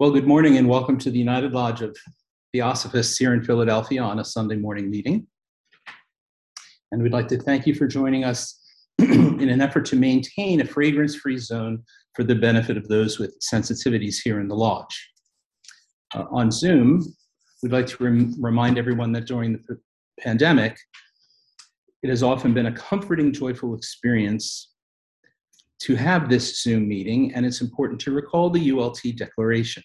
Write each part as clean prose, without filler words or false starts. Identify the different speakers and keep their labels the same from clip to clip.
Speaker 1: Well, good morning and welcome to the United Lodge of Theosophists here in Philadelphia on a Sunday morning meeting. And we'd like to thank you for joining us in an effort to maintain a fragrance-free zone for the benefit of those with sensitivities here in the lodge. On Zoom, we'd like to remind everyone that during the pandemic, it has often been a comforting, joyful experience to have this Zoom meeting, and it's important to recall the ULT declaration.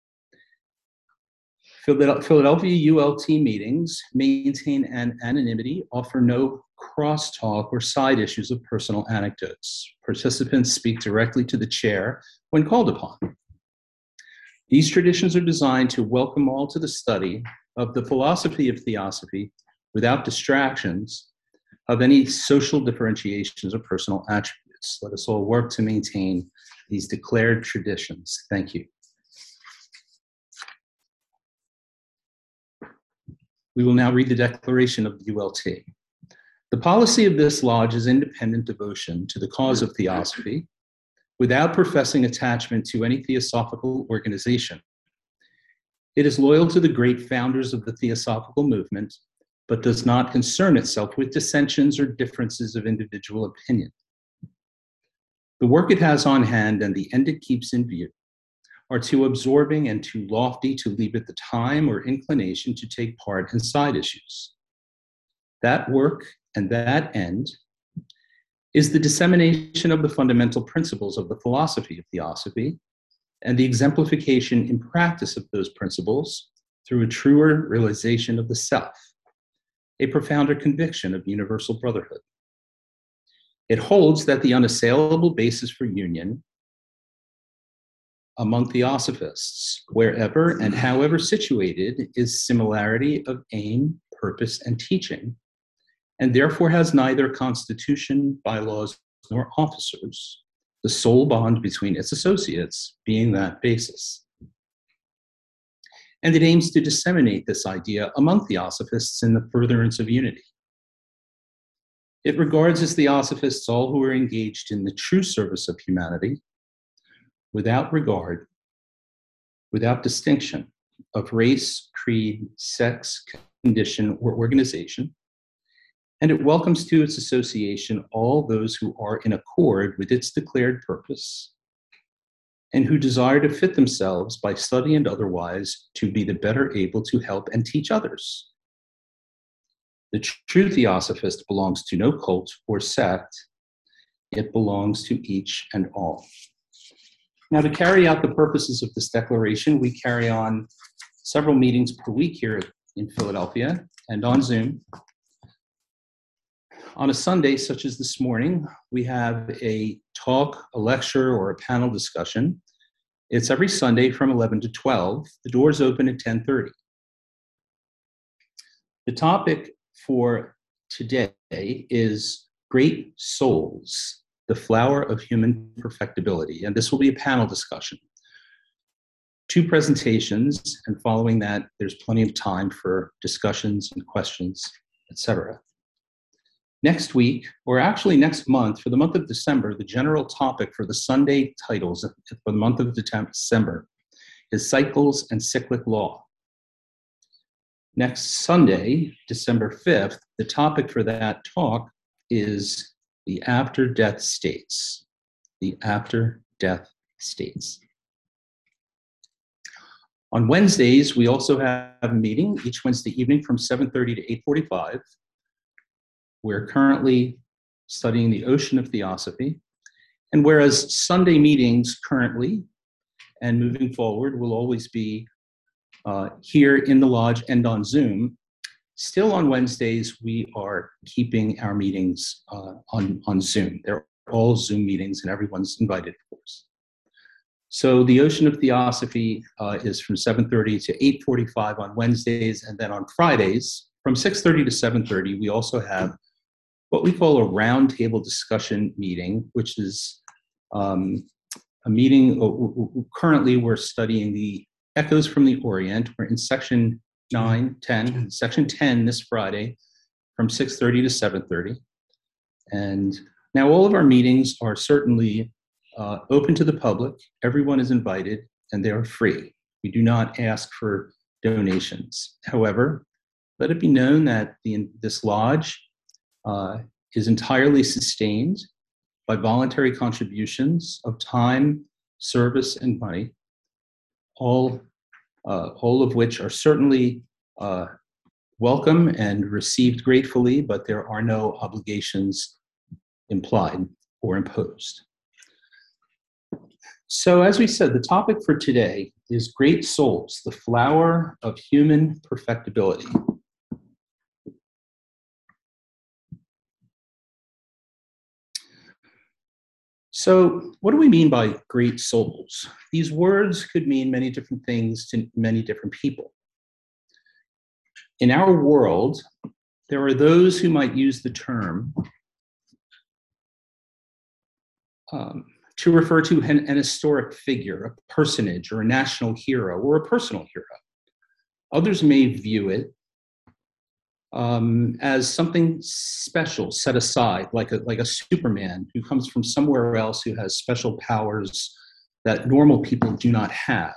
Speaker 1: Philadelphia ULT meetings maintain anonymity, offer no crosstalk or side issues of personal anecdotes. Participants speak directly to the chair when called upon. These traditions are designed to welcome all to the study of the philosophy of theosophy without distractions of any social differentiations or personal attributes. Let us all work to maintain these declared traditions. Thank you. We will now read the declaration of the ULT. The policy of this lodge is independent devotion to the cause of theosophy without professing attachment to any theosophical organization. It is loyal to the great founders of the theosophical movement, but does not concern itself with dissensions or differences of individual opinion. The work it has on hand and the end it keeps in view are too absorbing and too lofty to leave it the time or inclination to take part in side issues. That work and that end is the dissemination of the fundamental principles of the philosophy of theosophy and the exemplification in practice of those principles through a truer realization of the self, a profounder conviction of universal brotherhood. It holds that the unassailable basis for union among theosophists, wherever and however situated, is similarity of aim, purpose, and teaching, and therefore has neither constitution, bylaws, nor officers, the sole bond between its associates being that basis. And it aims to disseminate this idea among theosophists in the furtherance of unity. It regards as theosophists all who are engaged in the true service of humanity, without regard, without distinction of race, creed, sex, condition, or organization, and it welcomes to its association all those who are in accord with its declared purpose and who desire to fit themselves by study and otherwise to be the better able to help and teach others. The true theosophist belongs to no cult or sect, it belongs to each and all. Now, to carry out the purposes of this declaration, we carry on several meetings per week here in Philadelphia and on Zoom. On a Sunday, such as this morning, we have a talk, a lecture, or a panel discussion. It's every Sunday from 11 to 12. The doors open at 10:30. The topic for today is Great Souls, the flower of human perfectibility. And this will be a panel discussion. 2 presentations, and following that, there's plenty of time for discussions and questions, etc. Next week, or actually next month, for the month of December, the general topic for the Sunday titles for the month of December is Cycles and Cyclic Law. Next Sunday, December 5th, the topic for that talk is the after-death states. The after-death states. On Wednesdays, we also have a meeting each Wednesday evening from 7:30 to 8:45. We're currently studying the ocean of theosophy. And whereas Sunday meetings currently and moving forward will always be here in the lodge and on Zoom, still on Wednesdays, we are keeping our meetings on Zoom. They're all Zoom meetings and everyone's invited, of course. So the Ocean of Theosophy is from 7:30 to 8:45 on Wednesdays, and then on Fridays, from 6:30 to 7:30, we also have what we call a roundtable discussion meeting, which is a meeting, currently we're studying the Echoes from the Orient. We're in section 9, 10, section 10 this Friday from 6:30 to 7:30. And now all of our meetings are certainly open to the public. Everyone is invited and they are free. We do not ask for donations. However, let it be known that this lodge is entirely sustained by voluntary contributions of time, service, and money, all of which are certainly welcome and received gratefully, but there are no obligations implied or imposed. So as we said, the topic for today is Great Souls, the flower of human perfectibility. So what do we mean by great souls? These words could mean many different things to many different people. In our world, there are those who might use the term to refer to an historic figure, a personage, or a national hero, or a personal hero. Others may view it as something special, set aside, like a Superman who comes from somewhere else, who has special powers that normal people do not have.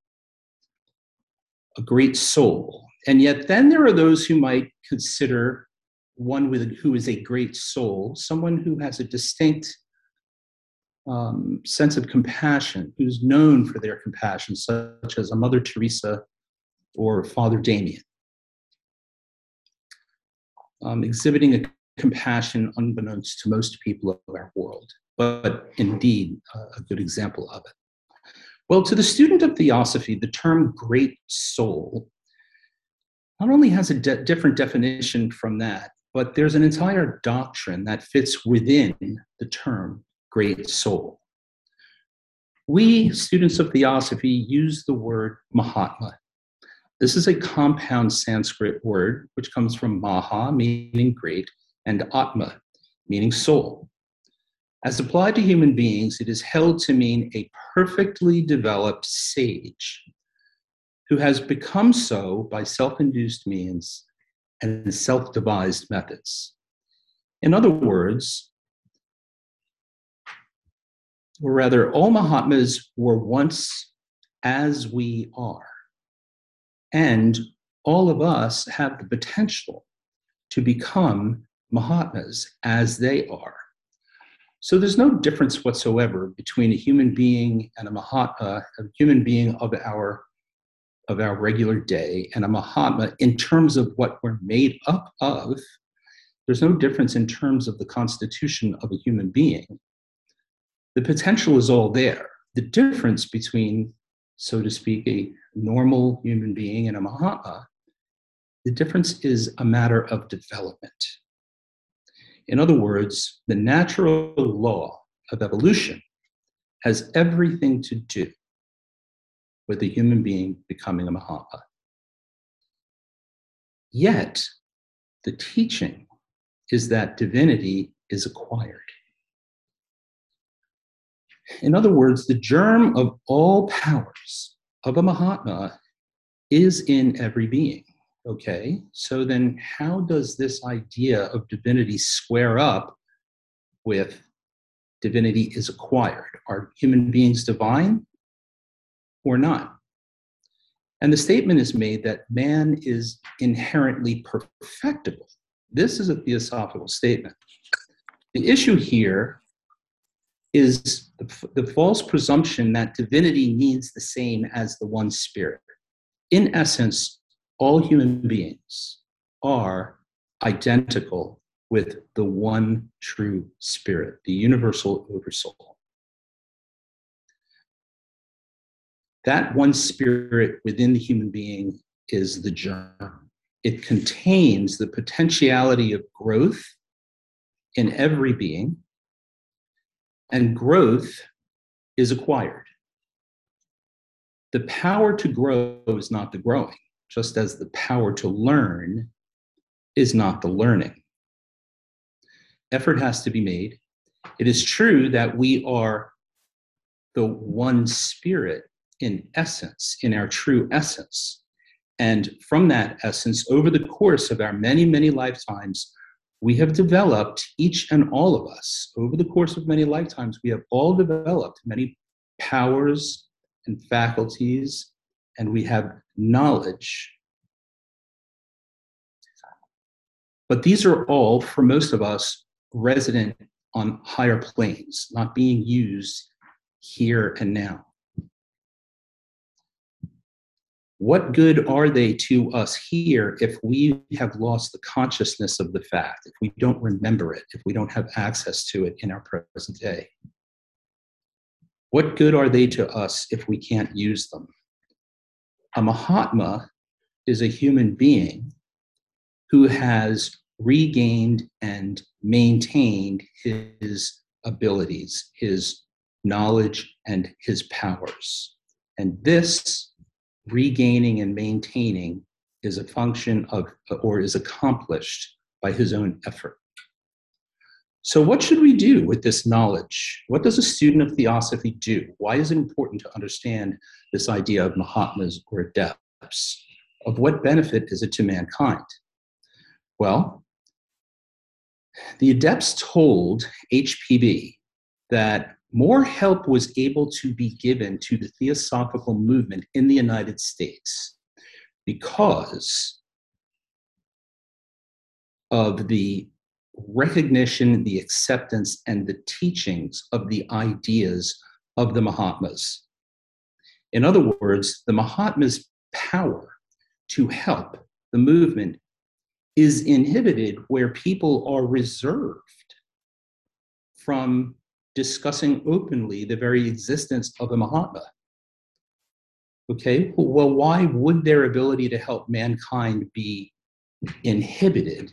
Speaker 1: A great soul. And yet then there are those who might consider one who is a great soul, someone who has a distinct sense of compassion, who's known for their compassion, such as a Mother Teresa or Father Damien. Exhibiting a compassion unbeknownst to most people of our world, but indeed a good example of it. Well, to the student of theosophy, the term great soul not only has a different definition from that, but there's an entire doctrine that fits within the term great soul. We, students of theosophy, use the word Mahatma. This is a compound Sanskrit word which comes from Maha, meaning great, and Atma, meaning soul. As applied to human beings, it is held to mean a perfectly developed sage who has become so by self-induced means and self-devised methods. In other words, or rather, all Mahatmas were once as we are. And all of us have the potential to become Mahatmas as they are. So there's no difference whatsoever between a human being and a Mahatma, a human being of our regular day, and a Mahatma in terms of what we're made up of. There's no difference in terms of the constitution of a human being. The potential is all there. The difference between, so to speak, a normal human being and a Mahatma, the difference is a matter of development. In other words, the natural law of evolution has everything to do with a human being becoming a Mahatma. Yet, the teaching is that divinity is acquired. In other words, the germ of all powers of a Mahatma is in every being. Okay, so then how does this idea of divinity square up with divinity is acquired? Are human beings divine or not? And the statement is made that man is inherently perfectible. This is a theosophical statement. The issue here is the false presumption that divinity means the same as the one spirit. In essence, all human beings are identical with the one true spirit, the universal oversoul. That one spirit within the human being is the germ. It contains the potentiality of growth in every being, and growth is acquired. The power to grow is not the growing, just as the power to learn is not the learning. Effort has to be made. It is true that we are the one spirit in essence, in our true essence. And from that essence, over the course of our many, many lifetimes, we have developed, each and all of us, over the course of many lifetimes, we have all developed many powers and faculties and we have knowledge. But these are all, for most of us, resident on higher planes, not being used here and now. What good are they to us here if we have lost the consciousness of the fact, if we don't remember it, if we don't have access to it in our present day? What good are they to us if we can't use them? A Mahatma is a human being who has regained and maintained his abilities, his knowledge, and his powers. And this regaining and maintaining is a function of, or is accomplished by his own effort. So what should we do with this knowledge? What does a student of theosophy do? Why is it important to understand this idea of Mahatmas or adepts? Of what benefit is it to mankind? Well, the adepts told HPB that more help was able to be given to the theosophical movement in the United States because of the recognition, the acceptance, and the teachings of the ideas of the Mahatmas. In other words, the Mahatmas' power to help the movement is inhibited where people are reserved from discussing openly the very existence of a Mahatma. Okay, well, why would their ability to help mankind be inhibited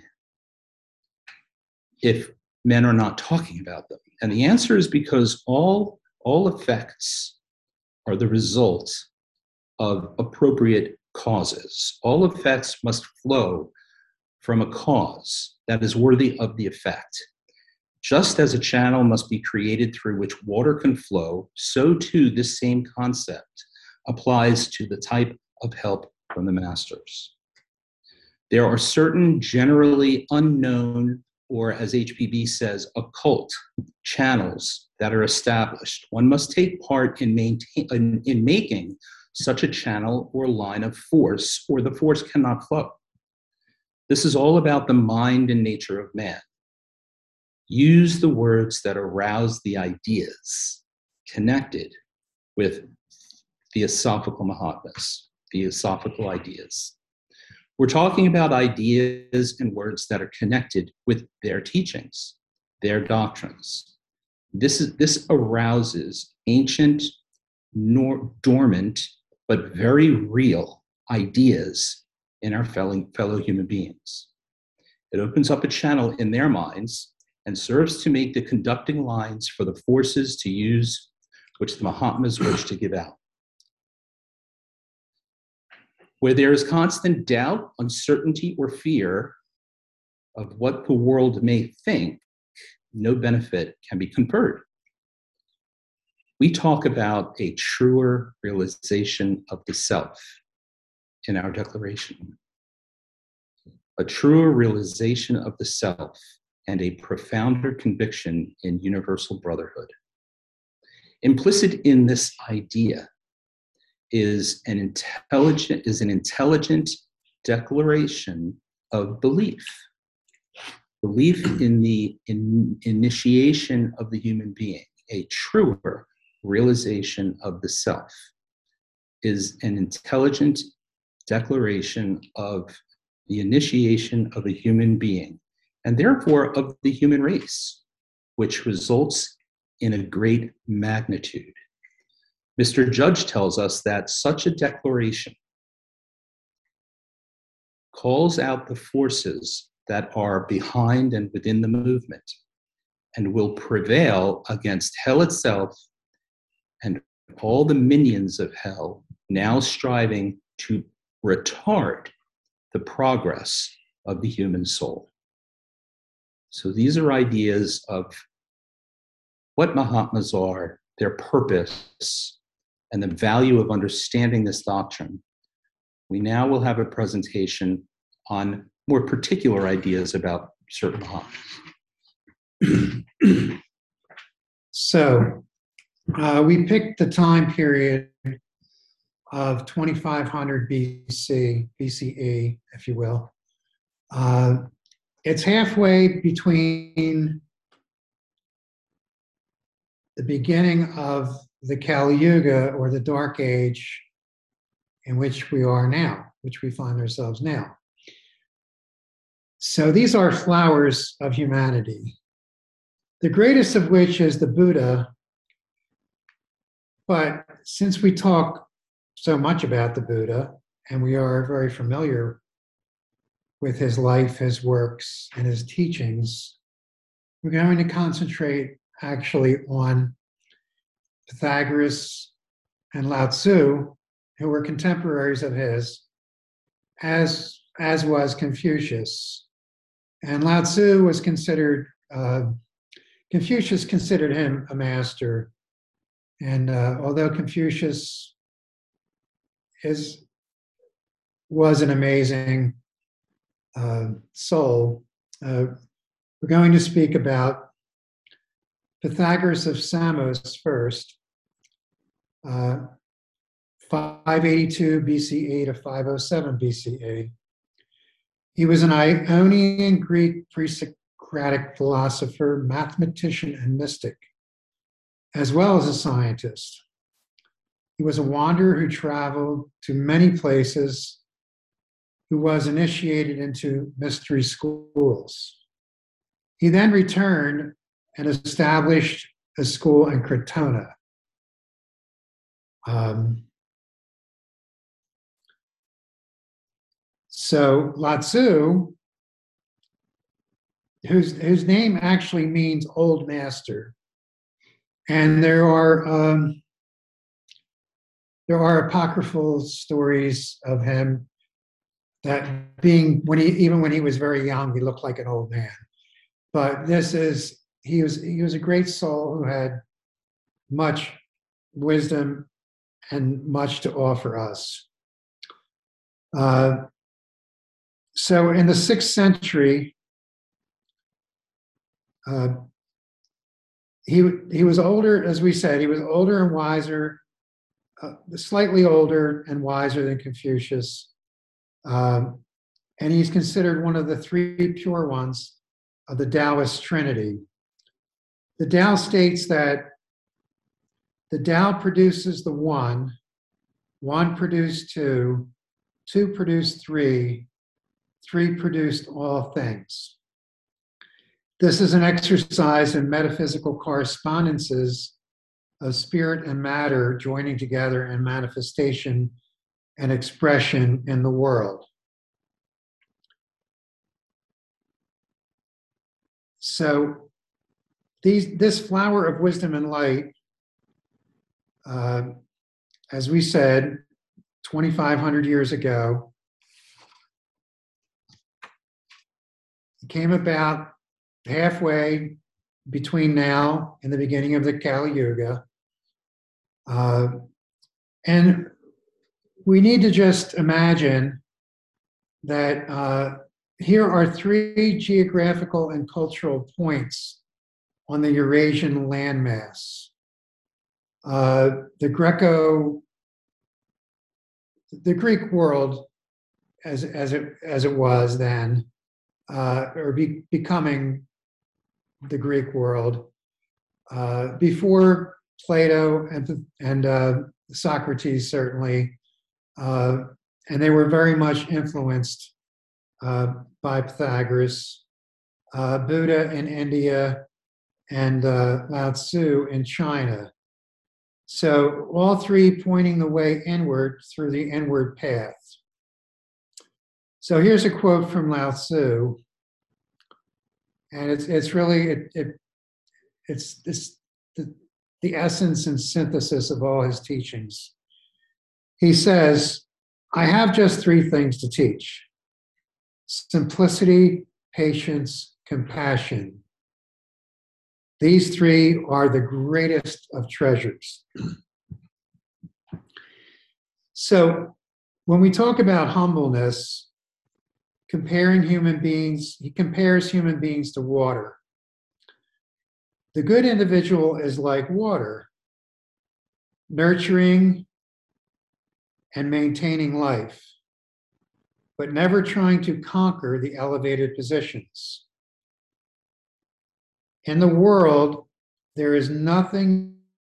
Speaker 1: if men are not talking about them? And the answer is because all effects are the result of appropriate causes. All effects must flow from a cause that is worthy of the effect. Just as a channel must be created through which water can flow, so too this same concept applies to the type of help from the masters. There are certain generally unknown, or as HPB says, occult channels that are established. One must take part in making such a channel or line of force, or the force cannot flow. This is all about the mind and nature of man. Use the words that arouse the ideas connected with theosophical Mahatmas, theosophical ideas. We're talking about ideas and words that are connected with their teachings, their doctrines. This arouses ancient, dormant, but very real ideas in our fellow human beings. It opens up a channel in their minds and serves to make the conducting lines for the forces to use which the Mahatmas wish to give out. Where there is constant doubt, uncertainty, or fear of what the world may think, no benefit can be conferred. We talk about a truer realization of the self in our declaration. A truer realization of the self and a profounder conviction in universal brotherhood. Implicit in this idea is an intelligent declaration of belief. Belief in the initiation of the human being, a truer realization of the self, is an intelligent declaration of the initiation of a human being, and therefore of the human race, which results in a great magnitude. Mr. Judge tells us that such a declaration calls out the forces that are behind and within the movement and will prevail against hell itself and all the minions of hell now striving to retard the progress of the human soul. So these are ideas of what Mahatmas are, their purpose, and the value of understanding this doctrine. We now will have a presentation on more particular ideas about certain Mahatmas.
Speaker 2: So we picked the time period of 2500 BCE, if you will. It's halfway between the beginning of the Kali Yuga, or the Dark Age, in which we are now, which we find ourselves now. So these are flowers of humanity, the greatest of which is the Buddha. But since we talk so much about the Buddha, and we are very familiar with his life, his works, and his teachings, we're going to concentrate actually on Pythagoras and Lao Tzu, who were contemporaries of his, as was Confucius. And Lao Tzu was considered, Confucius considered him a master. And although Confucius was an amazing soul, we're going to speak about Pythagoras of Samos first, 582 BCE to 507 BCE. He was an Ionian Greek pre-Socratic philosopher, mathematician, and mystic, as well as a scientist. He was a wanderer who traveled to many places, who was initiated into mystery schools. He then returned and established a school in Crotona. So Lao Tzu, whose name actually means old master, and there are apocryphal stories of him that being even when he was very young, he looked like an old man. But he was a great soul who had much wisdom and much to offer us. So in the 6th century, he was older, as we said, he was older and wiser, slightly older and wiser than Confucius. And he's considered one of the 3 pure ones of the Taoist Trinity. The Tao states that the Tao produces the one produced two produced three produced all things. This is an exercise in metaphysical correspondences of spirit and matter joining together in manifestation and expression in the world. So this flower of wisdom and light, as we said, 2,500 years ago, came about halfway between now and the beginning of the Kali Yuga. And we need to just imagine that here are 3 geographical and cultural points on the Eurasian landmass. The Greek world, as it was then, becoming the Greek world, before Plato and Socrates, certainly, and they were very much influenced by Pythagoras, Buddha in India, and Lao Tzu in China. So all 3 pointing the way inward through the inward path. So here's a quote from Lao Tzu, and it's really the essence and synthesis of all his teachings. He says, "I have just 3 things to teach: simplicity, patience, compassion. These 3 are the greatest of treasures." So when we talk about humbleness, he compares human beings to water. The good individual is like water, nurturing and maintaining life, but never trying to conquer the elevated positions. In the world, there is nothing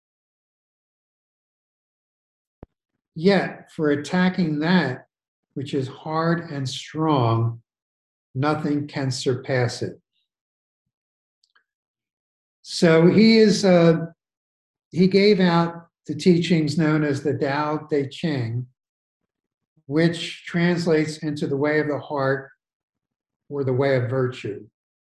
Speaker 2: yet for attacking that which is hard and strong, nothing can surpass it. So he gave out the teachings known as the Tao Te Ching, which translates into the way of the heart or the way of virtue.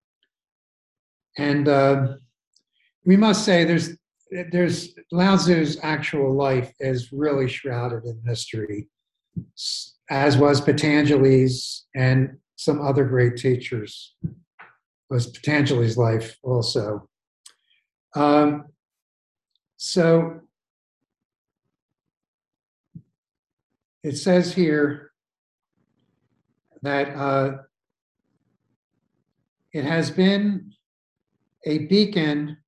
Speaker 2: And we must say there's Lao Tzu's actual life is really shrouded in mystery, as was Patanjali's and some other great teachers. Was Patanjali's life also. So it says here that it has been a beacon.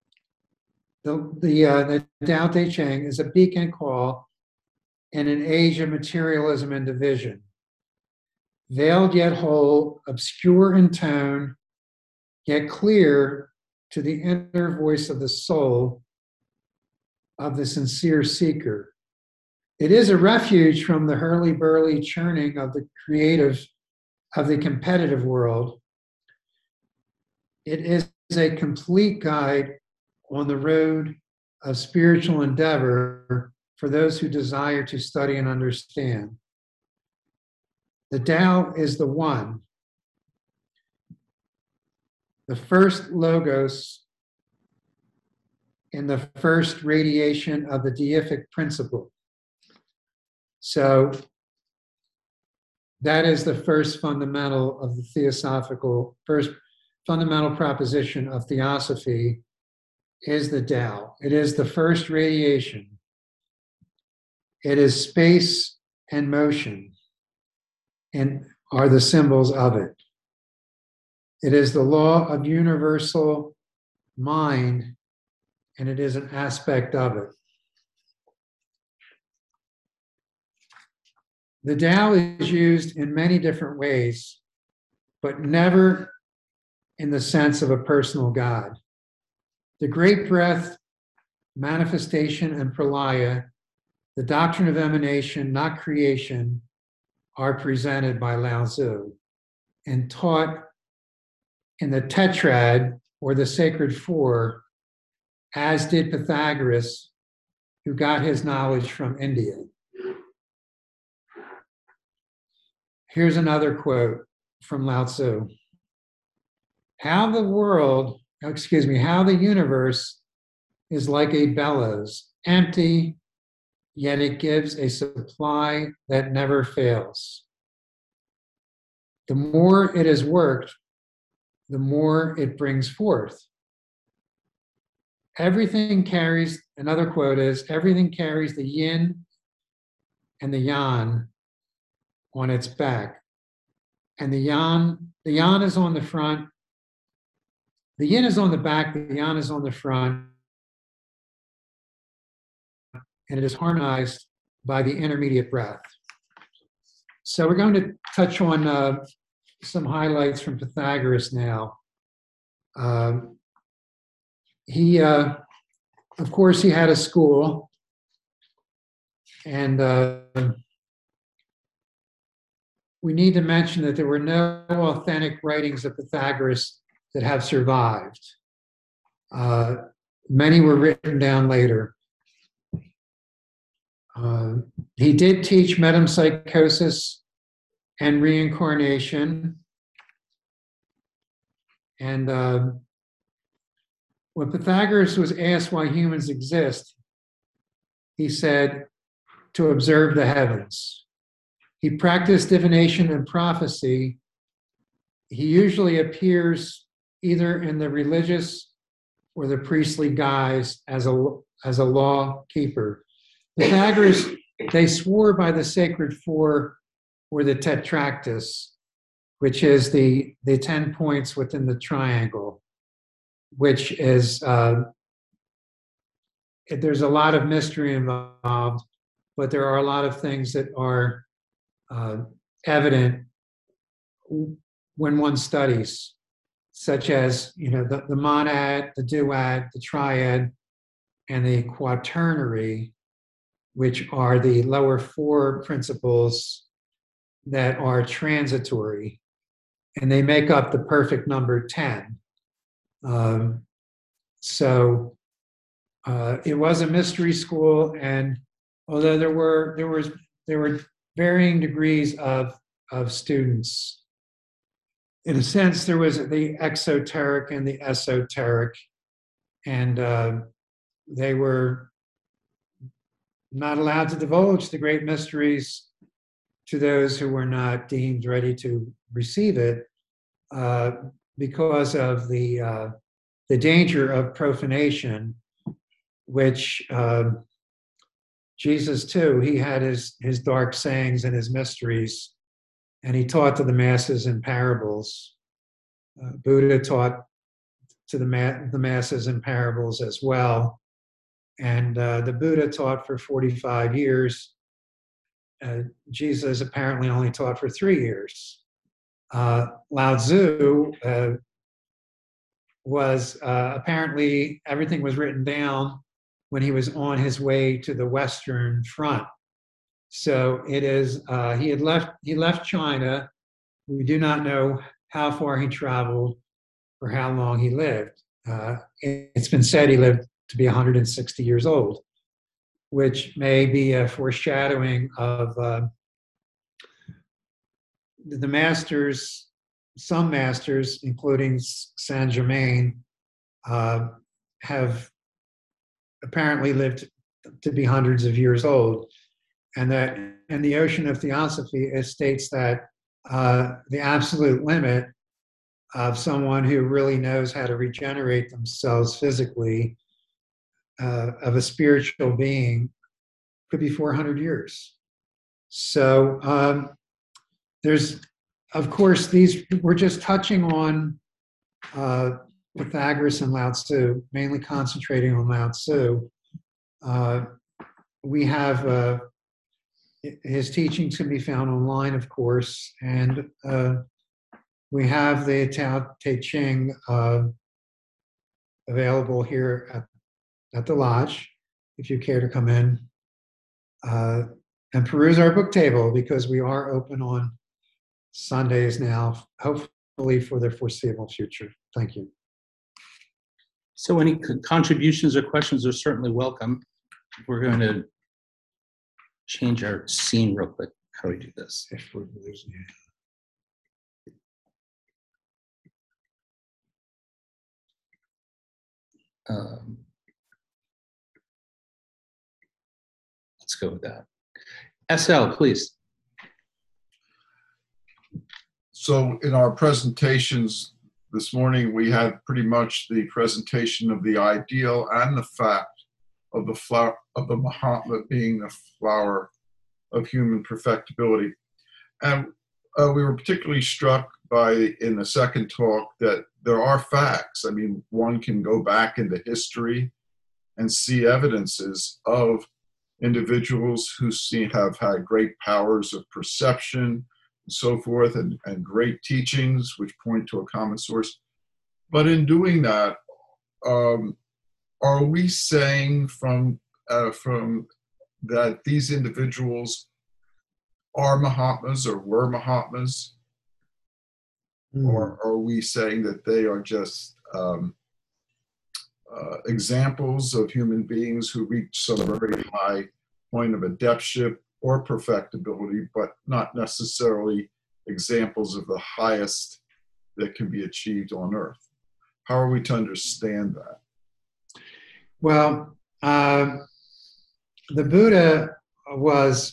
Speaker 2: The Tao Te Ching is a beacon call in an age of materialism and division, veiled yet whole, obscure in tone, yet clear to the inner voice of the soul of the sincere seeker. It is a refuge from the hurly-burly churning of the competitive world. It is a complete guide on the road of spiritual endeavor for those who desire to study and understand. The Tao is the one, the first logos in the first radiation of the deific principle. So that is the first fundamental of the first fundamental proposition of theosophy is the Tao. It is the first radiation. It is space and motion and are the symbols of it. It is the law of universal mind, and it is an aspect of it. The Tao is used in many different ways, but never in the sense of a personal God. The great breath, manifestation, and pralaya, the doctrine of emanation, not creation, are presented by Lao Tzu and taught in the Tetrad, or the Sacred Four, as did Pythagoras, who got his knowledge from India. Here's another quote from Lao Tzu. How the universe is like a bellows, empty, yet it gives a supply that never fails. The more it is worked, the more it brings forth. Another quote is, everything carries the yin and the yang on its back. And the yang is on the front, the yin is on the back, the yang is on the front, and it is harmonized by the intermediate breath. So we're going to touch on some highlights from Pythagoras now. Of course, he had a school, and we need to mention that there were no authentic writings of Pythagoras that have survived. Many were written down later. He did teach metempsychosis and reincarnation. And when Pythagoras was asked why humans exist, he said, to observe the heavens. He practiced divination and prophecy. He usually appears either in the religious or the priestly guise as a law keeper. Pythagoras, they swore by the Sacred Four or the Tetractys, which is the 10 points within the triangle, which is, there's a lot of mystery involved, but there are a lot of things that are evident when one studies, such as the monad, the duad, the triad, and the quaternary, which are the lower four principles that are transitory, and they make up the perfect number 10. So it was a mystery school, and although there were varying degrees of students, in a sense, there was the exoteric and the esoteric, and they were not allowed to divulge the great mysteries to those who were not deemed ready to receive it because of the danger of profanation, which Jesus too, he had his dark sayings and his mysteries, and he taught to the masses in parables. Buddha taught to the masses in parables as well. And the Buddha taught for 45 years. Jesus apparently only taught for 3 years. Lao Tzu was apparently, everything was written down when he was on his way to the Western Front. So it is, he left China. We do not know how far he traveled or how long he lived. It's been said he lived to be 160 years old, which may be a foreshadowing of the masters, some masters, including Saint Germain, have apparently lived to be hundreds of years old. And that in the Ocean of Theosophy, it states that the absolute limit of someone who really knows how to regenerate themselves physically, of a spiritual being, could be 400 years. So there's, of course, we're just touching on Pythagoras and Lao Tzu, mainly concentrating on Lao Tzu. We have his teachings can be found online, of course, and we have the Tao Te Ching available here at the lodge, if you care to come in and peruse our book table, because we are open on Sundays now, hopefully for the foreseeable future. Thank you.
Speaker 1: So any contributions or questions are certainly welcome. We're going to change our scene real quick. How do we do this?
Speaker 2: If we're losing it.
Speaker 1: Let's go with that. SL, please.
Speaker 3: So in our presentations this morning, we had pretty much the presentation of the ideal and the fact of the flower of the Mahatma being the flower of human perfectibility. And we were particularly struck by, in the second talk, that there are facts. I mean, one can go back into history and see evidences of individuals who have had great powers of perception and so forth, and great teachings which point to a common source. But in doing that, are we saying from that these individuals are Mahatmas or were Mahatmas? Or are we saying that they are just examples of human beings who reach some very high point of adeptship or perfectibility, but not necessarily examples of the highest that can be achieved on earth? How are we to understand that?
Speaker 2: Well, the Buddha was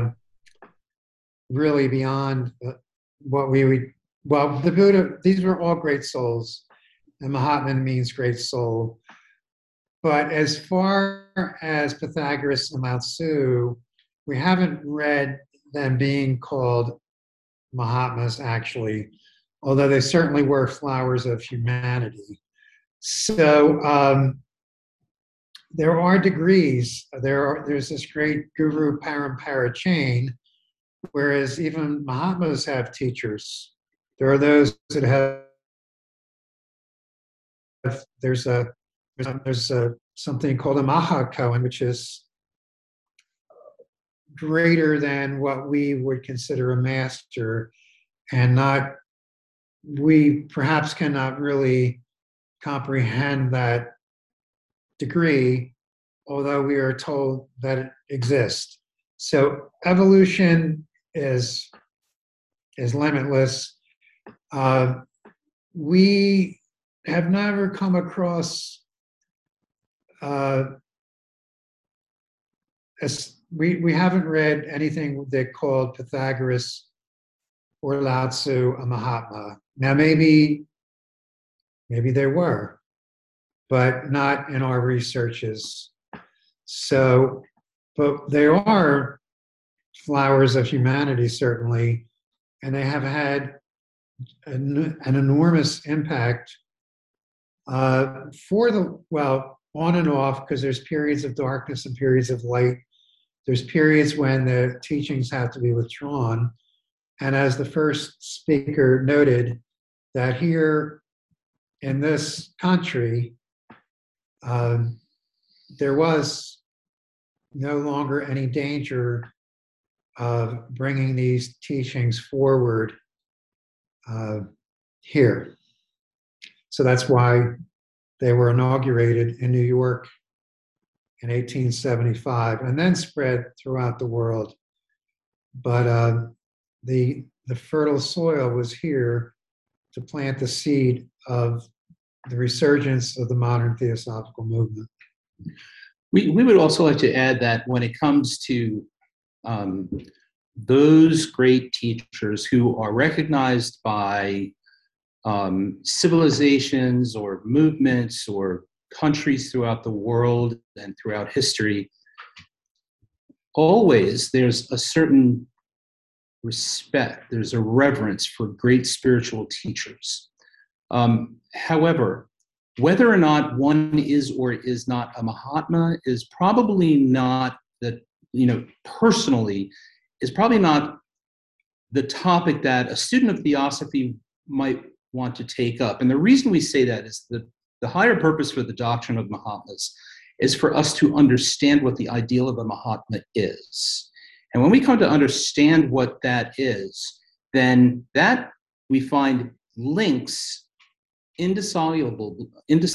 Speaker 2: really beyond what we would, well, the Buddha, these were all great souls, and Mahatma means great soul. But as far as Pythagoras and Lao Tzu, we haven't read them being called Mahatmas, actually, although they certainly were flowers of humanity. So there are degrees. There's this great guru parampara chain, whereas even Mahatmas have teachers. There are those that have. There's something called a Mahakohen, which is greater than what we would consider a master, and not, we perhaps cannot really comprehend that degree, although we are told that it exists. So evolution is limitless. We have never come across we haven't read anything that called Pythagoras or Lao Tzu a Mahatma. Now maybe there were, but not in our researches. So, but there are flowers of humanity, certainly, and they have had an enormous impact on and off, because there's periods of darkness and periods of light. There's periods when the teachings have to be withdrawn. And as the first speaker noted, that here in this country, there was no longer any danger of bringing these teachings forward here. So that's why they were inaugurated in New York in 1875 and then spread throughout the world. But the fertile soil was here to plant the seed of the resurgence of the modern theosophical movement.
Speaker 1: We would also like to add that when it comes to those great teachers who are recognized by civilizations or movements or countries throughout the world and throughout history, always there's a certain respect, there's a reverence for great spiritual teachers. However, whether or not one is or is not a Mahatma is probably not that, personally, is probably not the topic that a student of theosophy might want to take up. And the reason we say that is that the higher purpose for the doctrine of Mahatmas is for us to understand what the ideal of a Mahatma is. And when we come to understand what that is, then that we find links indissolubly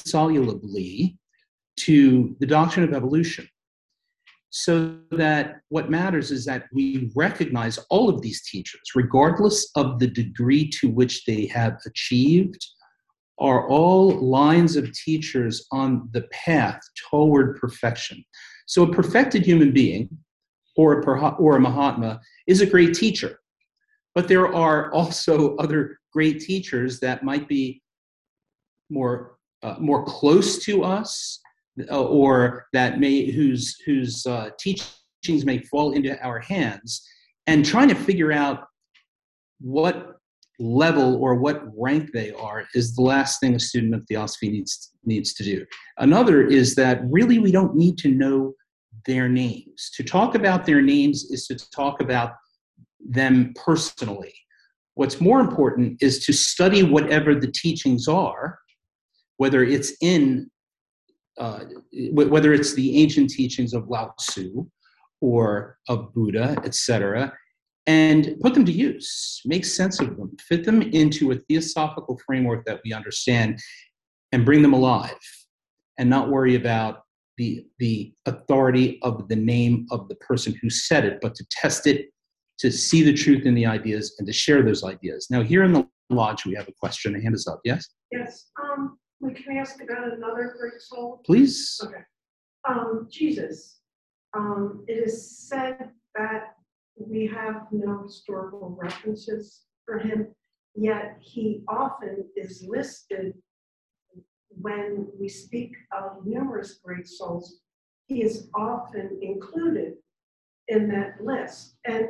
Speaker 1: to the doctrine of evolution. So that what matters is that we recognize all of these teachers, regardless of the degree to which they have achieved, are all lines of teachers on the path toward perfection. So a perfected human being or a Mahatma is a great teacher. But there are also other great teachers that might be more close to us, or that whose teachings may fall into our hands, and trying to figure out what level or what rank they are is the last thing a student of theosophy needs to do. Another is that really we don't need to know their names. To talk about their names is to talk about them personally. What's more important is to study whatever the teachings are, whether it's the ancient teachings of Lao Tzu or of Buddha, etc., and put them to use, make sense of them, fit them into a theosophical framework that we understand, and bring them alive, and not worry about the authority of the name of the person who said it, but to test it, to see the truth in the ideas, and to share those ideas. Now, here in the lodge, we have a question. A hand is up. Yes?
Speaker 4: Yes. Can I ask about another great soul?
Speaker 1: Please.
Speaker 4: Okay. Jesus. It is said that we have no historical references for him, yet he often is listed when we speak of numerous great souls. He is often included in that list. And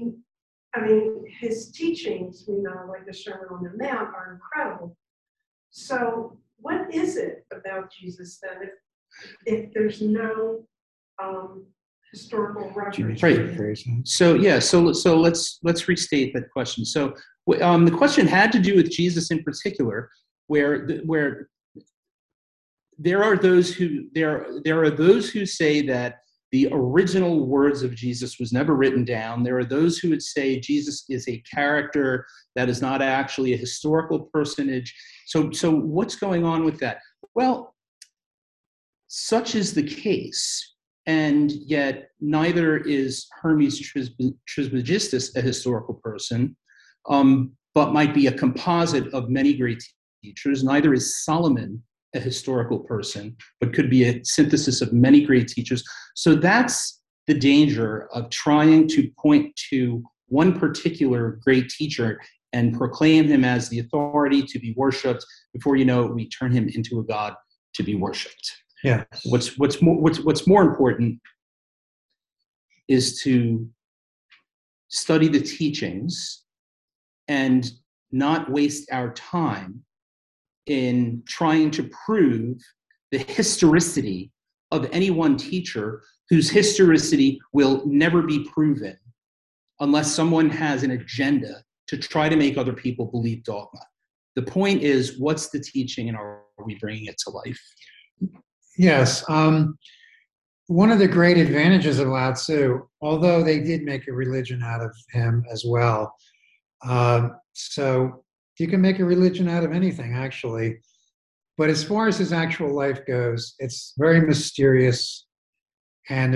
Speaker 4: his teachings, we know, like the Sermon on the Mount, are incredible. So what is it about Jesus then? if there's no historical reference.
Speaker 1: Right. So yeah, so let's restate that question. So the question had to do with Jesus in particular, where there are those who say that the original words of Jesus was never written down. There are those who would say Jesus is a character that is not actually a historical personage. So what's going on with that? Well, such is the case, and yet neither is Hermes Trismegistus a historical person, but might be a composite of many great teachers. Neither is Solomon a historical person, but could be a synthesis of many great teachers. So that's the danger of trying to point to one particular great teacher and proclaim him as the authority to be worshipped. Before you know it, we turn him into a god to be worshipped.
Speaker 2: Yeah.
Speaker 1: What's more important is to study the teachings and not waste our time in trying to prove the historicity of any one teacher whose historicity will never be proven unless someone has an agenda to try to make other people believe dogma. The point is, what's the teaching and are we bringing it to life?
Speaker 2: Yes. One of the great advantages of Lao Tzu, although they did make a religion out of him as well. So you can make a religion out of anything, actually. But as far as his actual life goes, it's very mysterious. And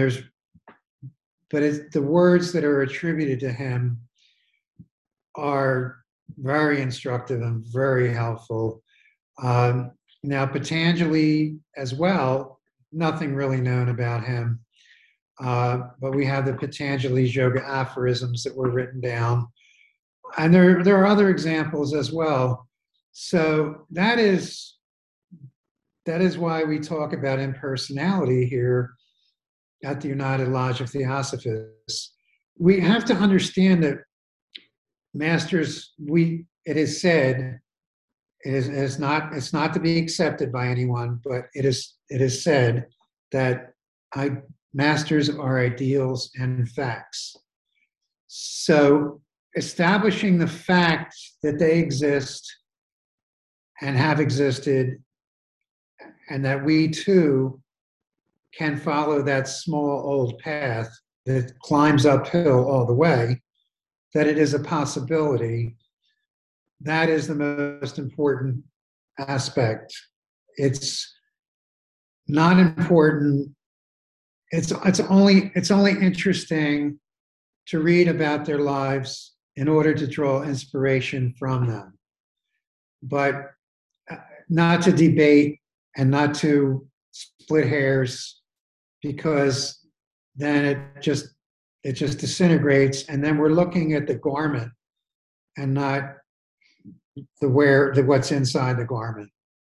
Speaker 2: the words that are attributed to him are very instructive and very helpful. Now, Patanjali as well, nothing really known about him. But we have the Patanjali's yoga aphorisms that were written down. And there are other examples as well. So that is why we talk about impersonality here at the United Lodge of Theosophists. We have to understand that masters, it is said, it's not to be accepted by anyone, but it is said that masters are ideals and facts. So establishing the fact that they exist and have existed, and that we too can follow that small old path that climbs uphill all the way, that it is a possibility, that is the most important aspect. It's not important. It's only interesting to read about their lives in order to draw inspiration from them, but not to debate and not to split hairs, because then it just disintegrates, and then we're looking at the garment and not what's inside the garment.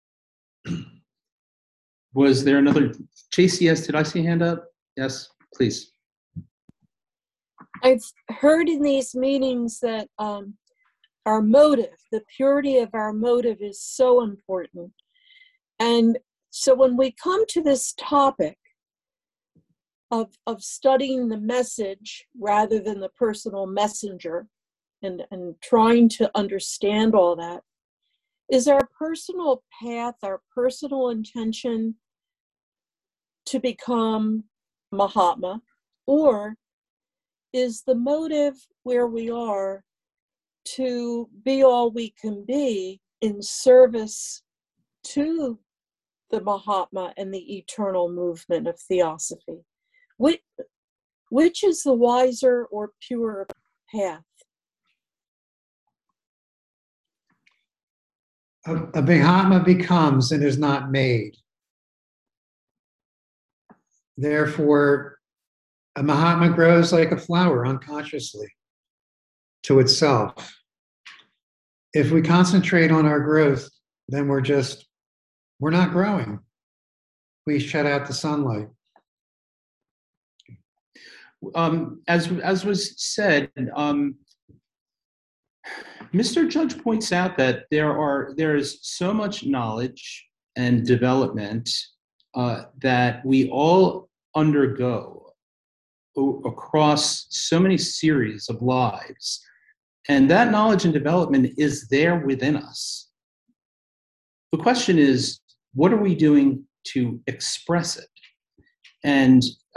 Speaker 1: Was there another? Chase, yes, did I see a hand up? Yes, please.
Speaker 5: I've heard in these meetings that our motive, the purity of our motive, is so important. And so when we come to this topic of studying the message rather than the personal messenger, and trying to understand all that, is our personal path, our personal intention to become Mahatma, or is the motive where we are to be all we can be in service to the Mahatma and the eternal movement of theosophy? Which is the wiser or purer path?
Speaker 2: A Mahatma becomes and is not made. Therefore, a Mahatma grows like a flower unconsciously to itself. If we concentrate on our growth, then we're not growing. We shut out the sunlight.
Speaker 1: As was said, Mr. Judge points out that there is so much knowledge and development that we all undergo across so many series of lives. And that knowledge and development is there within us. The question is, what are we doing to express it? And,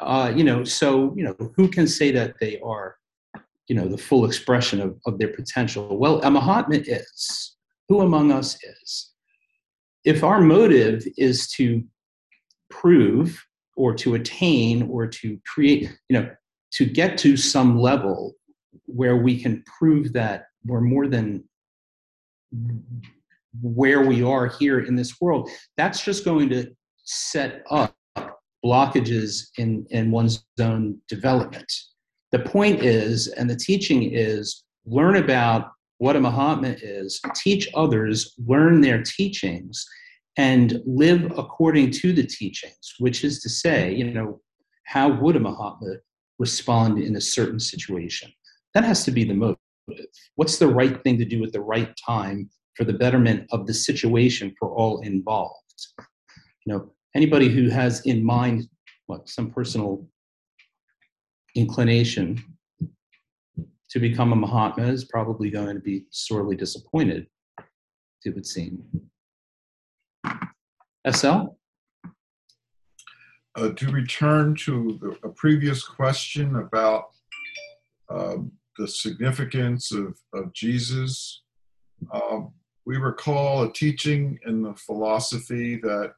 Speaker 1: who can say that they are, the full expression of their potential? Well, a Mahatma is. Who among us is? If our motive is to prove or to attain or to create, to get to some level where we can prove that we're more than where we are here in this world, that's just going to set up blockages in one's own development. The point is, and the teaching is, learn about what a Mahatma is, teach others, learn their teachings, and live according to the teachings, which is to say, how would a Mahatma respond in a certain situation? That has to be the motive. What's the right thing to do at the right time for the betterment of the situation for all involved? Anybody who has in mind some personal inclination to become a Mahatma is probably going to be sorely disappointed, it would seem. SL?
Speaker 3: To return to a previous question about the significance of Jesus, we recall a teaching in the philosophy that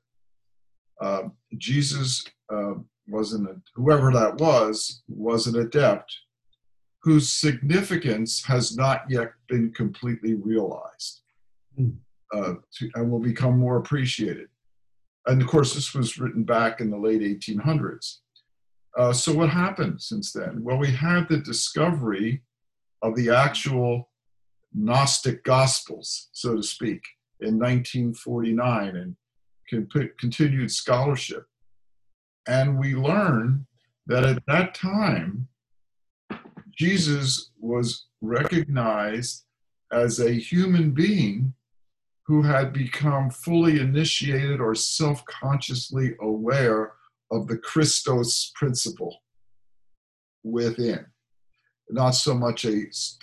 Speaker 3: Jesus whoever that was an adept whose significance has not yet been completely realized and will become more appreciated. And of course, this was written back in the late 1800s. So what happened since then? Well, we had the discovery of the actual Gnostic Gospels, so to speak, in 1949, and continued scholarship. And we learned that at that time, Jesus was recognized as a human being who had become fully initiated or self-consciously aware of the Christos principle within. Not so much a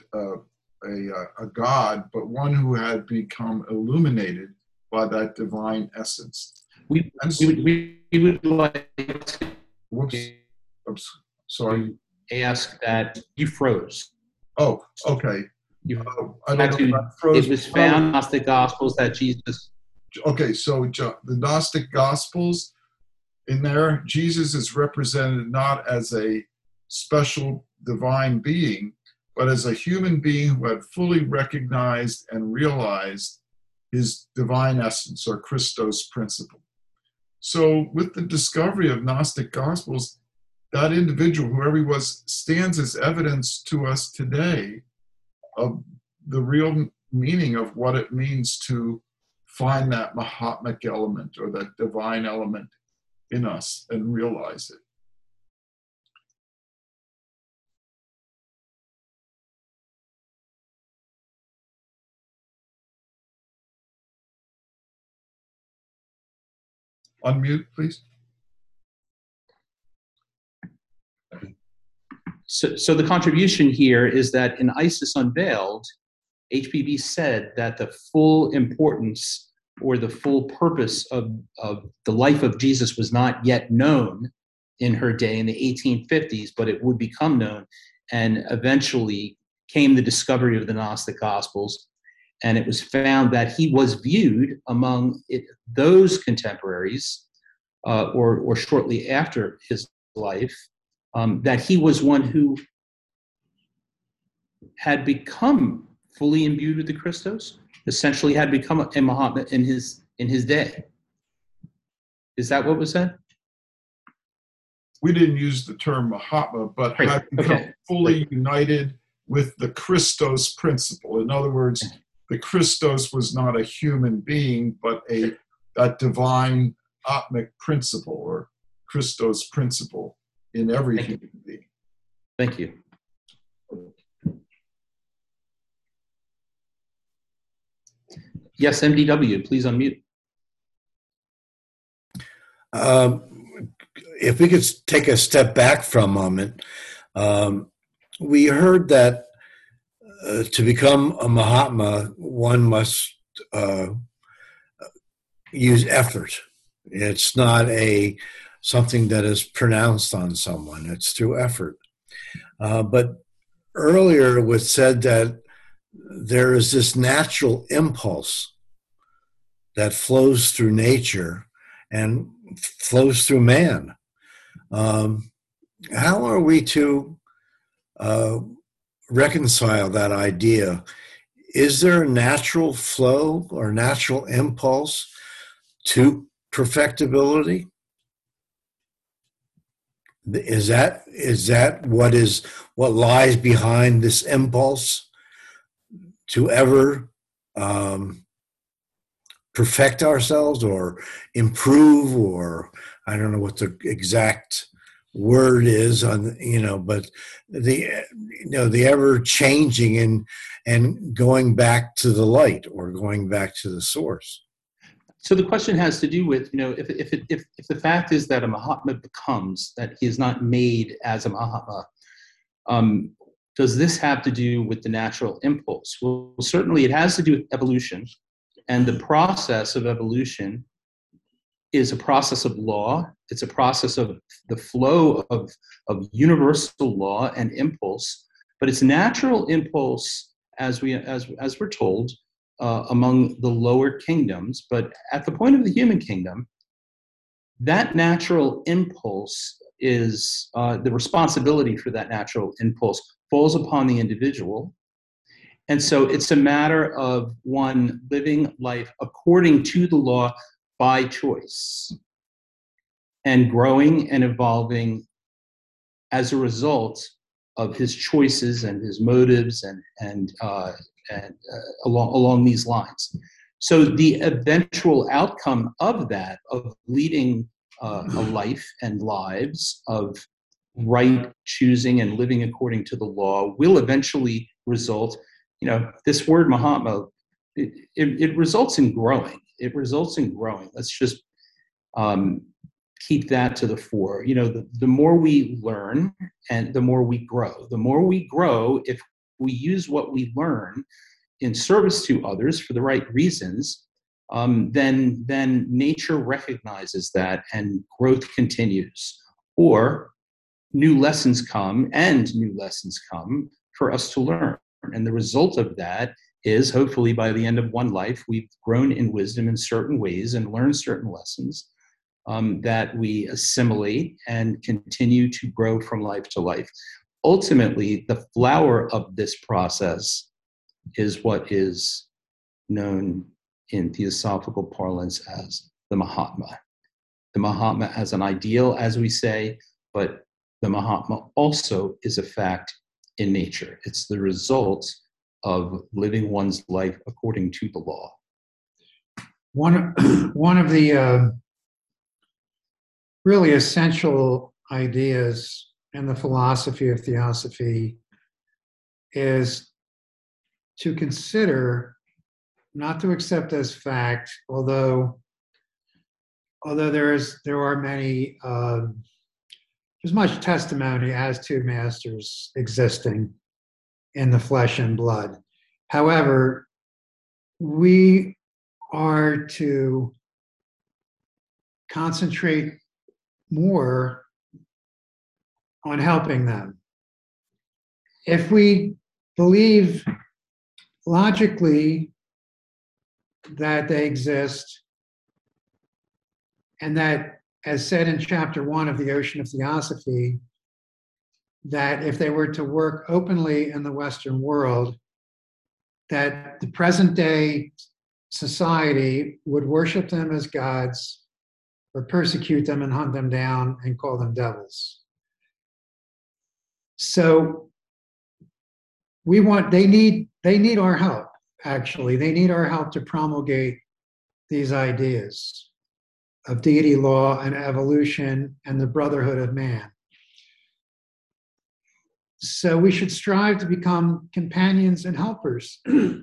Speaker 3: God, but one who had become illuminated by that divine essence.
Speaker 1: We would like to
Speaker 3: Whoops. Oops. Sorry.
Speaker 1: ask that you froze.
Speaker 3: Oh, okay.
Speaker 1: I don't know if I froze. It was found in the Gnostic Gospels that Jesus.
Speaker 3: Okay, so the Gnostic Gospels, in there, Jesus is represented not as a special divine being, but as a human being who had fully recognized and realized his divine essence or Christos principle. So with the discovery of Gnostic Gospels, that individual, whoever he was, stands as evidence to us today of the real meaning of what it means to find that Mahatmic element or that divine element in us and realize it. Unmute, please.
Speaker 1: So the contribution here is that in Isis Unveiled, HPB said that the full importance or the full purpose of the life of Jesus was not yet known in her day in the 1850s, but it would become known. And eventually came the discovery of the Gnostic Gospels, and it was found that he was viewed among those contemporaries or shortly after his life, that he was one who had become fully imbued with the Christos, essentially had become a Mahatma in his day. Is that what was said?
Speaker 3: We didn't use the term Mahatma, but
Speaker 1: Great.
Speaker 3: had become
Speaker 1: Okay.
Speaker 3: fully united with the Christos principle. In other words, the Christos was not a human being, but that divine Atmic principle or Christos principle in every human being.
Speaker 1: Thank you. Yes, MDW, please unmute.
Speaker 6: If we could take a step back for a moment, we heard that to become a Mahatma, one must use effort. It's not something that is pronounced on someone. It's through effort. But earlier it was said that there is this natural impulse that flows through nature and flows through man. How are we to reconcile that idea? Is there a natural flow or natural impulse to perfectibility? Is that what lies behind this impulse to ever perfect ourselves or improve, or I don't know what the exact word is but the ever changing and going back to the light or going back to the source.
Speaker 1: So the question has to do with, if the fact is that a Mahatma becomes, that he is not made as a Mahatma, does this have to do with the natural impulse? Well, certainly it has to do with evolution, and the process of evolution is a process of law. It's a process of the flow of universal law and impulse, but it's natural impulse, as we're told, among the lower kingdoms. But at the point of the human kingdom, that natural impulse is the responsibility for that natural impulse falls upon the individual. And so it's a matter of one living life according to the law by choice and growing and evolving as a result of his choices and his motives and along these lines. So the eventual outcome of that, of leading a life and lives of right choosing and living according to the law, will eventually result, this word Mahatma, it results in growing. It results in growing. Let's just keep that to the fore. The more we learn and the more we grow. The more we grow, if we use what we learn in service to others for the right reasons, then nature recognizes that and growth continues. Or new lessons come for us to learn. And the result of that is, hopefully by the end of one life, we've grown in wisdom in certain ways and learned certain lessons that we assimilate and continue to grow from life to life. Ultimately, the flower of this process is what is known in theosophical parlance as the Mahatma. The Mahatma as an ideal, as we say, but the Mahatma also is a fact in nature. It's the result of living one's life according to the law.
Speaker 2: One of the really essential ideas in the philosophy of theosophy is to consider, not to accept as fact, although there are many, there's much testimony as to masters existing in the flesh and blood. However, we are to concentrate more on helping them. If we believe logically that they exist, and that, as said in chapter 1 of the Ocean of Theosophy, that if they were to work openly in the Western world, that the present day society would worship them as gods or persecute them and hunt them down and call them devils. So they need our help, actually. They need our help to promulgate these ideas of deity, law, and evolution, and the brotherhood of man. So we should strive to become companions and helpers to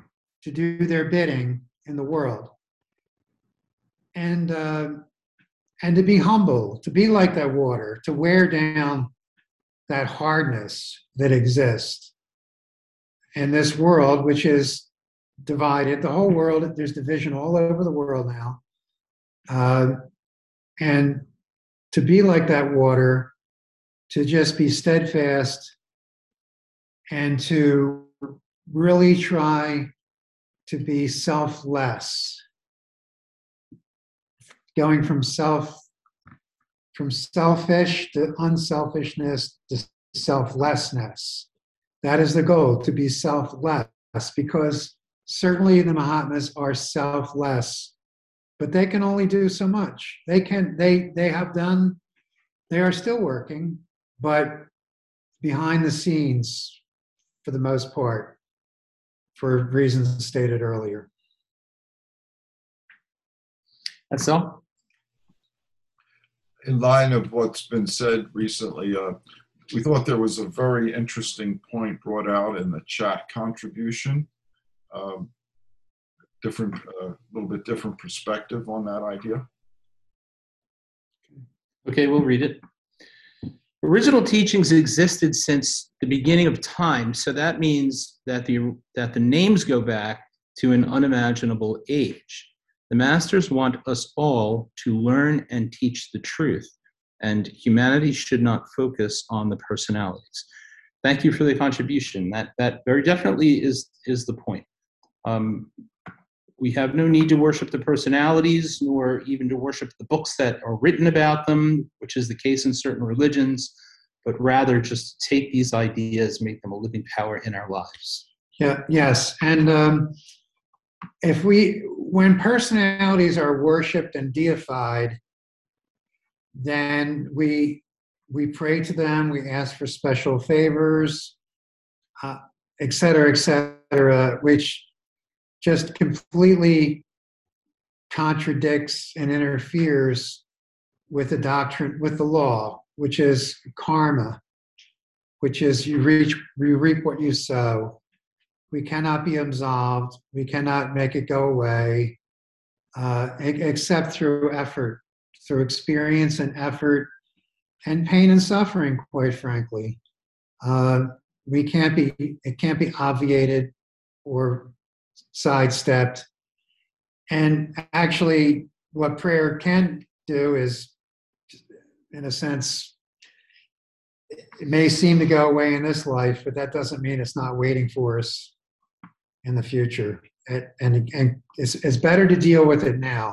Speaker 2: do their bidding in the world. And and to be humble, to be like that water, to wear down that hardness that exists in this world, which is divided. The whole world, there's division all over the world now. And to be like that water, to just be steadfast and to really try to be selfless, going from selfish to unselfishness to selflessness. That is the goal, to be selfless, because certainly the Mahatmas are selfless, but they can only do so much. They are still working, but behind the scenes for the most part, for reasons stated earlier.
Speaker 1: That's all.
Speaker 3: In line of what's been said recently, we thought there was a very interesting point brought out in the chat contribution. A little bit different perspective on that idea.
Speaker 1: Okay, we'll read it. Original teachings existed since the beginning of time, so that means that the names go back to an unimaginable age. The masters want us all to learn and teach the truth, and humanity should not focus on the personalities. Thank you for the contribution. That very definitely is the point. We have no need to worship the personalities, nor even to worship the books that are written about them, which is the case in certain religions, but rather just take these ideas, make them a living power in our lives.
Speaker 2: Yeah, yes. And when personalities are worshipped and deified, then we pray to them, we ask for special favors, et cetera, which just completely contradicts and interferes with the doctrine, with the law, which is karma, which is you reap what you sow. We cannot be absolved. We cannot make it go away, except through effort, through experience and effort, and pain and suffering. Quite frankly, it can't be obviated or sidestepped. And actually, what prayer can do is, in a sense, it may seem to go away in this life, but that doesn't mean it's not waiting for us in the future. And it's better to deal with it now.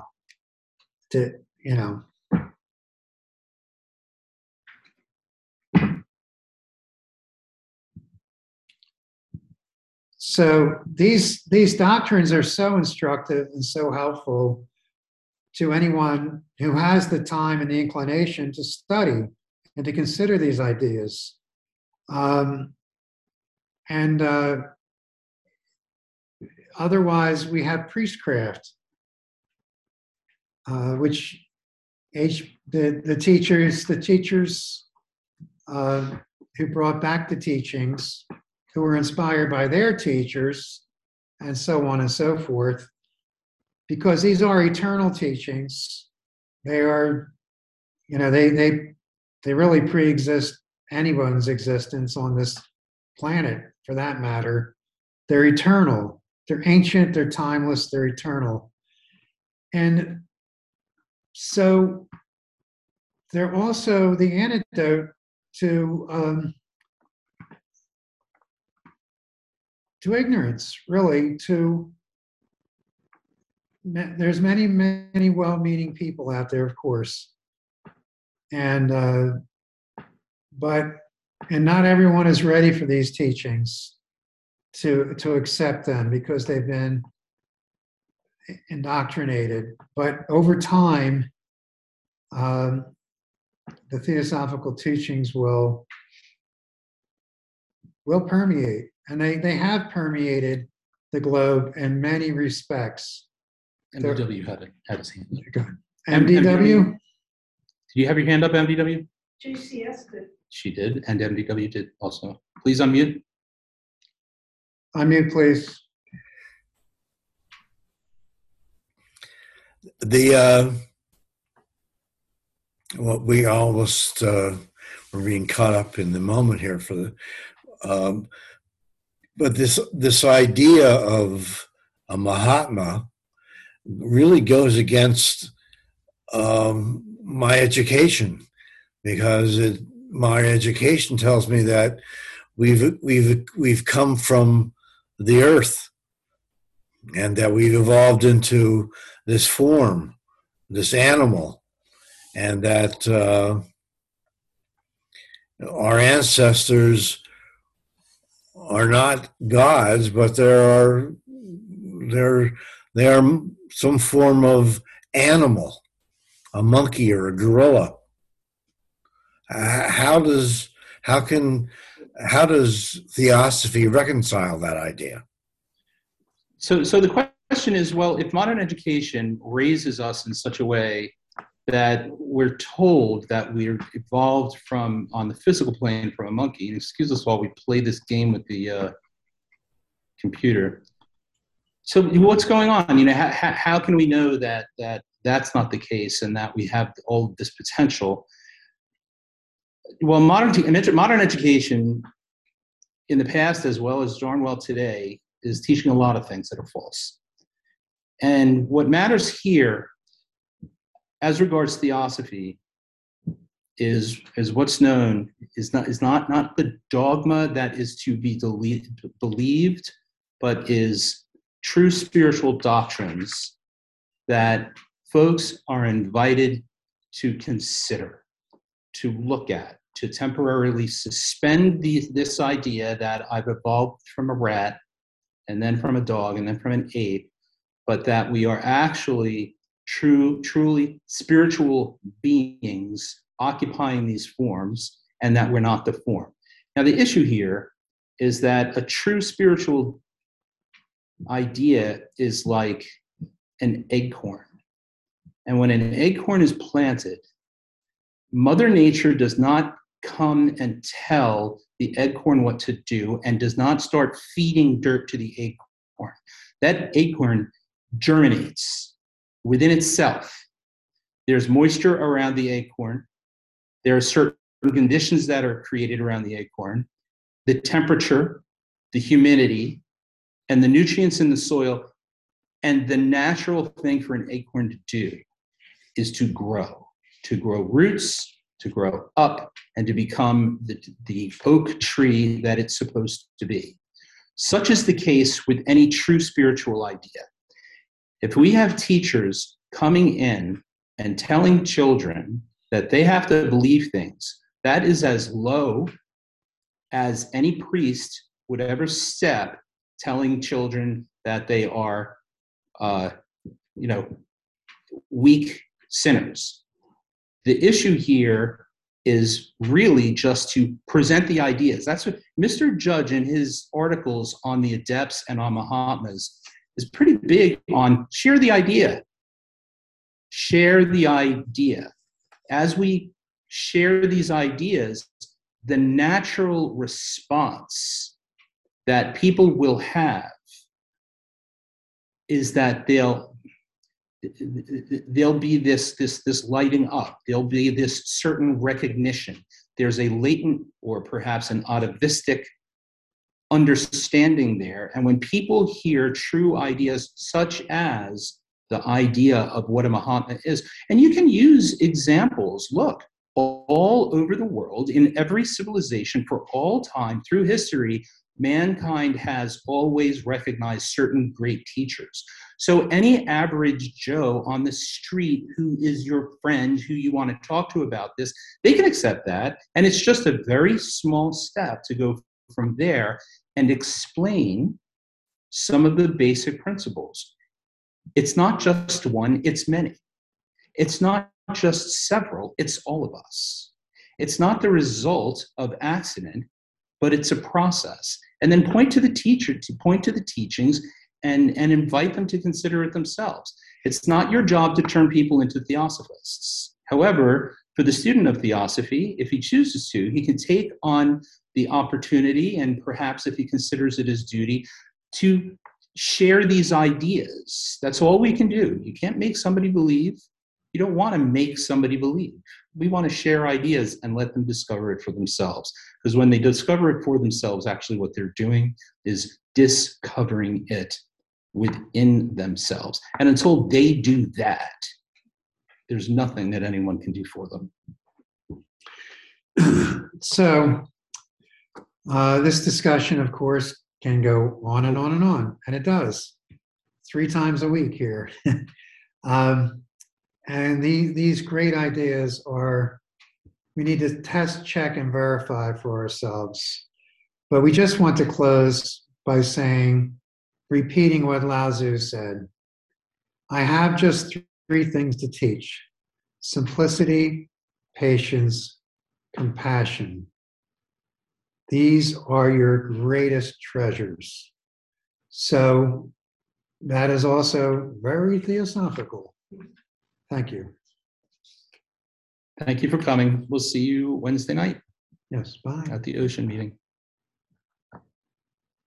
Speaker 2: So these doctrines are so instructive and so helpful to anyone who has the time and the inclination to study and to consider these ideas. Otherwise, we have priestcraft, which the teachers who brought back the teachings, who were inspired by their teachers, and so on and so forth, because these are eternal teachings. They are, they really pre-exist anyone's existence on this planet, for that matter. They're eternal. They're ancient, they're timeless, they're eternal. And so they're also the antidote to ignorance, really. There's many well-meaning people out there, of course, and not everyone is ready for these teachings to accept them because they've been indoctrinated. But over time, the theosophical teachings will permeate, and they have permeated the globe in many respects.
Speaker 1: MDW had his hand.
Speaker 2: MDW?
Speaker 1: Did you have your hand up, MDW?
Speaker 4: JCS did.
Speaker 1: She did, and MDW did also. Please unmute.
Speaker 2: Unmute, please.
Speaker 6: The Well, we almost we're being caught up in the moment here for the, um, but this idea of a Mahatma really goes against my education, because my education tells me that we've come from the earth, and that we've evolved into this form, this animal, and that our ancestors are not gods, but they're they are some form of animal, a monkey or a gorilla. How does how does theosophy reconcile that idea?
Speaker 1: So the question is, well, if modern education raises us in such a way that we're told that we're evolved from, on the physical plane, from a monkey, and excuse us while we play this game with the computer. So what's going on? You know, how can we know that that's not the case and that we have all this potential? Well, modern education in the past, as well as darn well today, is teaching a lot of things that are false. And what matters here, as regards theosophy, is what's known is not the dogma that is to be believed, but is true spiritual doctrines that folks are invited to consider, to look at, to temporarily suspend this idea that I've evolved from a rat, and then from a dog, and then from an ape, but that we are actually truly spiritual beings occupying these forms, and that we're not the form. Now, the issue here is that a true spiritual idea is like an acorn. And when an acorn is planted, Mother Nature does not come and tell the acorn what to do, and does not start feeding dirt to the acorn. That acorn germinates within itself. There's moisture around the acorn. There are certain conditions that are created around the acorn. The temperature, the humidity, and the nutrients in the soil. And the natural thing for an acorn to do is to grow roots, to grow up, and to become the oak tree that it's supposed to be. Such is the case with any true spiritual idea. If we have teachers coming in and telling children that they have to believe things, that is as low as any priest would ever step, telling children that they are, weak sinners. The issue here is really just to present the ideas. That's what Mr. Judge, in his articles on the adepts and on Mahatmas, is pretty big on share the idea. Share the idea. As we share these ideas, the natural response that people will have is that there'll be this lighting up. There'll be this certain recognition. There's a latent or perhaps an atavistic understanding there. And when people hear true ideas such as the idea of what a Mahatma is, and you can use examples, look, all over the world, in every civilization for all time through history, mankind has always recognized certain great teachers. So any average Joe on the street who is your friend, who you want to talk to about this, they can accept that. And it's just a very small step to go from there and explain some of the basic principles. It's not just one, it's many. It's not just several, it's all of us. It's not the result of accident, but it's a process. And then point to the teacher, to point to the teachings, and invite them to consider it themselves. It's not your job to turn people into theosophists. However, for the student of theosophy, if he chooses to, he can take on the opportunity, and perhaps if he considers it his duty, to share these ideas. That's all we can do. You can't make somebody believe. You don't want to make somebody believe. We want to share ideas and let them discover it for themselves. Because when they discover it for themselves, actually what they're doing is discovering it within themselves. And until they do that, there's nothing that anyone can do for them.
Speaker 2: So this discussion, of course, can go on and on and on, and it does 3 times a week here. And these great ideas are, we need to test, check, and verify for ourselves. But we just want to close by repeating what Lao Tzu said. I have just 3 things to teach: simplicity, patience, compassion. These are your greatest treasures. So that is also very theosophical. Thank you.
Speaker 1: Thank you for coming. We'll see you Wednesday night
Speaker 2: Yes, bye.
Speaker 1: at the Ocean meeting.